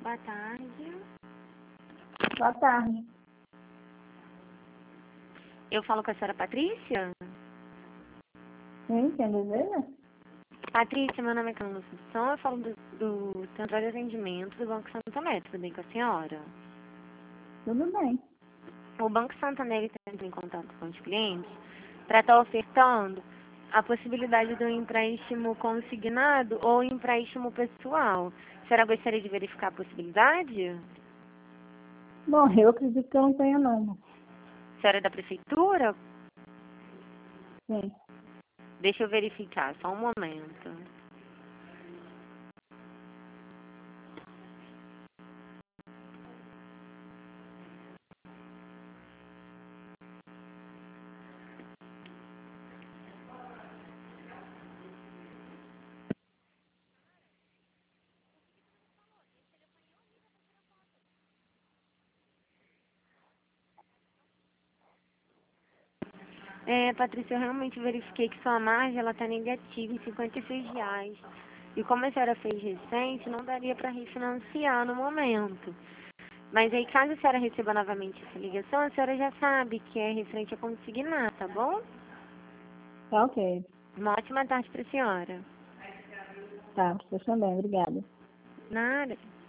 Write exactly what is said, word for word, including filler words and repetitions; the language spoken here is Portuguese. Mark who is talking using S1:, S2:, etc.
S1: Boa tarde.
S2: Boa tarde.
S1: Eu falo com a senhora Patrícia?
S2: Sim, quem deseja?
S1: Patrícia, meu nome é Carla Assunção, eu falo do, do Centro de Atendimento do Banco Santander, tudo bem com a senhora?
S2: Tudo bem.
S1: O Banco Santander está entrando em contato com os clientes para estar ofertando a possibilidade do empréstimo consignado ou empréstimo pessoal. A senhora gostaria de verificar a possibilidade?
S2: Bom, eu acredito que eu não tenho não.
S1: A senhora é da prefeitura?
S2: Sim.
S1: Deixa eu verificar, só um momento. É, Patrícia, eu realmente verifiquei que sua margem ela está negativa em cinquenta e seis reais. E como a senhora fez recente, não daria para refinanciar no momento. Mas aí, caso a senhora receba novamente essa ligação, a senhora já sabe que é referente a consignar, tá bom?
S2: Tá ok.
S1: Uma ótima tarde para a senhora.
S2: Tá, você também. Obrigada.
S1: Nada.